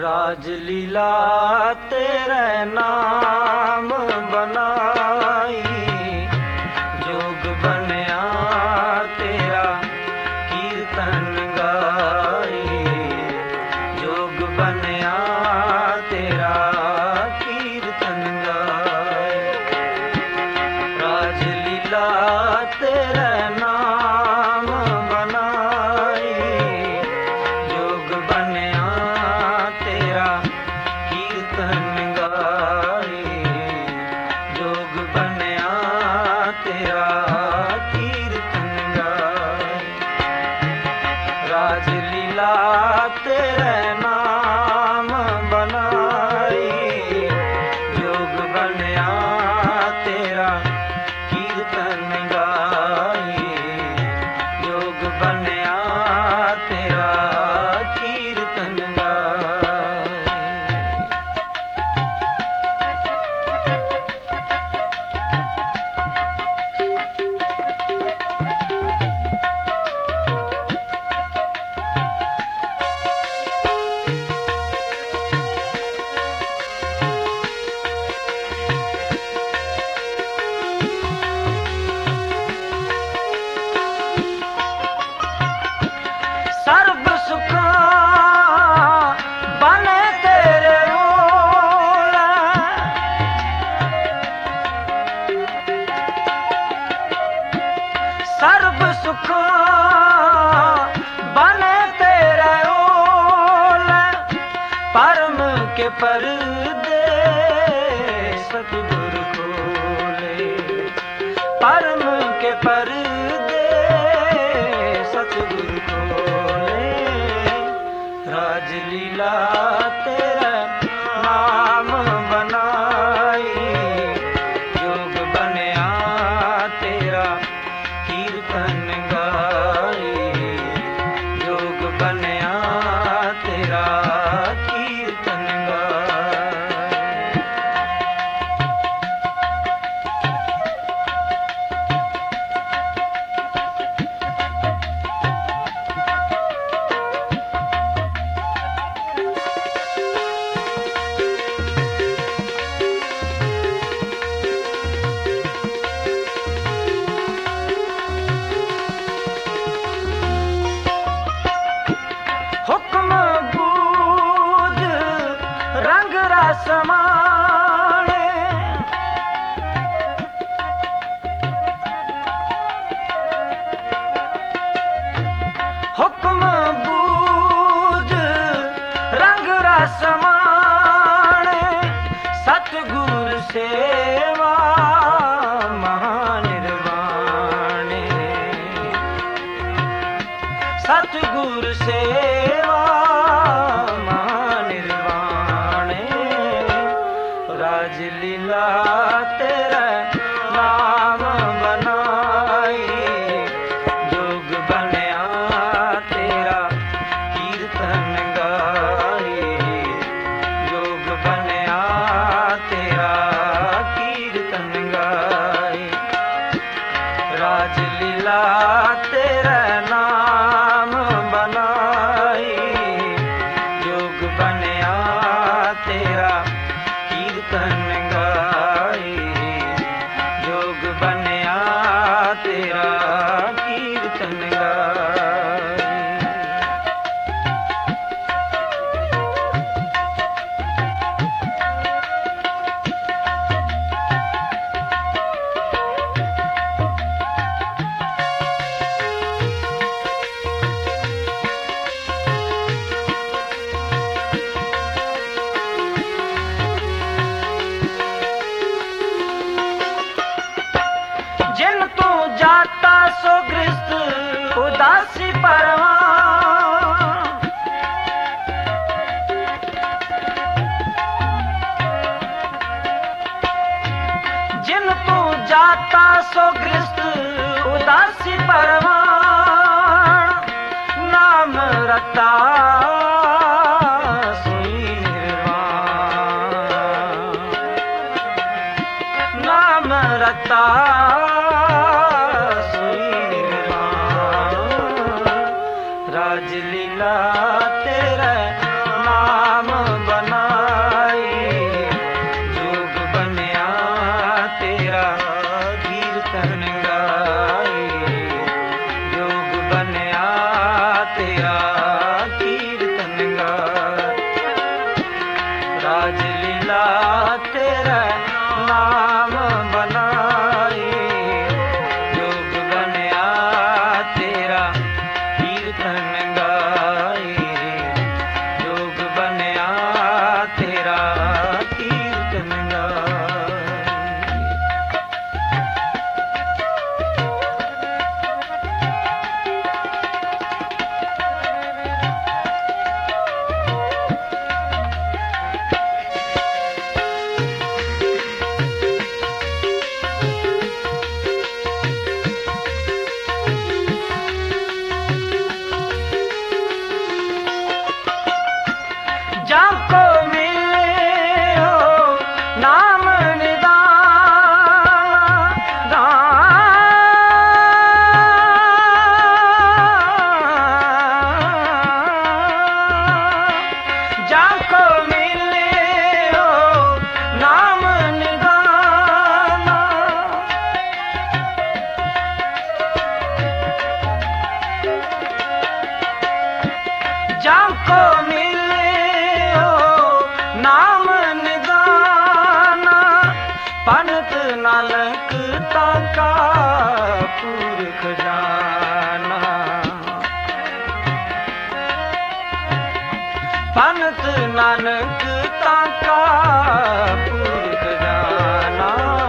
राजलीला तेरे नाम बनाई, जोग बनया तेरा कीर्तन गाई, जोग बनया तेरा कीर्तन गाई। राजलीला तेरे नाम बनाई, जोग बनया तेरा कीर्तन गाई, जोग बनया तेरा कीर्तन गाई। राजलीला तेरे नाम बनाई, जोग बनया तेरा कीर्तन गाई, जोग बनया तेरा कीर्तन गाई। सर्ब सुखा बने तेरे ओल, सर्ब सुखा बने तेरे ओल, परम के पर्दे सतगुरु खोले, परम के पर्दे सतगुरु खोले। राजलीला तेरा नाम बनाई, जोग बनया तेरा कीर्तन गाई, जोग बनया तेरा कीर्तन गाई। हुक्म बूझ रंग रसमाने, हुक्म बूझ रंग रसमाने, सतगुर सेवा महानिर्वाणे, सतगुर सेवा महानिर्वाणे। राजलीला तेरा नाम बनाई, जोग बनया तेरा कीर्तन गाई, जोग बनया तेरा कीर्तन गाई। राजलीला तेरा नाम बनाई, जोग बनया तेरा कीर्तन गाई, जोग बनया तेरा कीर्तन गाई। जिन तू जाता सो गृहस्थ उदासी परवान, जिन तू जाता सो गृहस्थ उदासी परवान, नाम रता सोई निर्वाण, नाम रता सोई निर्वाण। राजलीला तेरा नाम पंत नानक ताका पुरख जाना, पंत नानक ताका पुरख जाना।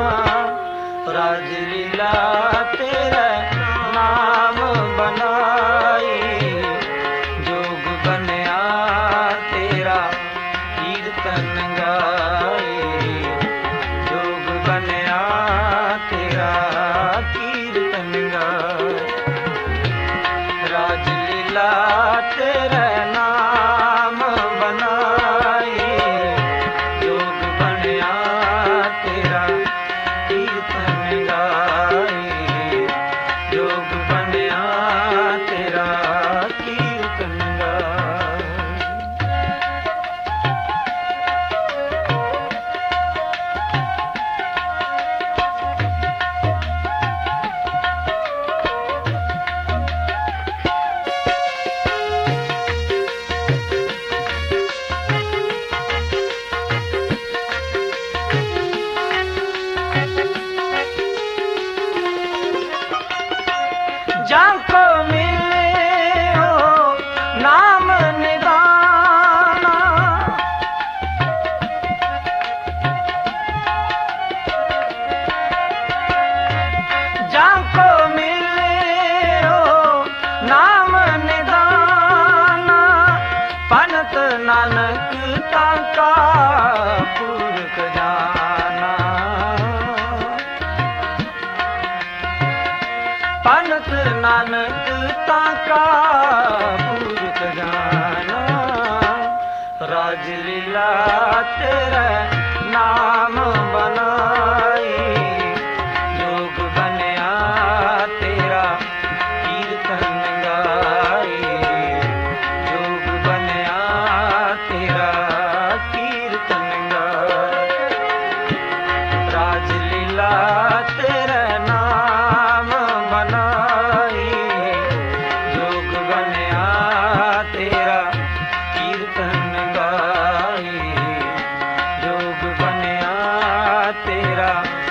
राजलीला तेरे नाम बनाई, जोग बनया तेरा कीर्तन गाई, जोग बनया तेरा कीर्तन गाई। राजलीला तेरे नाम बनाई, जोग बनया तेरा कीर्तन गाई, जोग बनया तेरा कीर्तन गाई। जाको मिले हो नाम निदाना, जाको मिले हो नाम निदाना। पंत नानक ताका पुरख जाना, पंत नानक ताका पुरख जाना। राजलीला तेरे नाम बनाई, जोग बनया तेरा कीर्तन गाई, जोग बनया तेरा कीर्तन गाई। राजलीला तेरे नाम बनाई, जोग बनया तेरा कीर्तन गाई, जोग बनया तेरा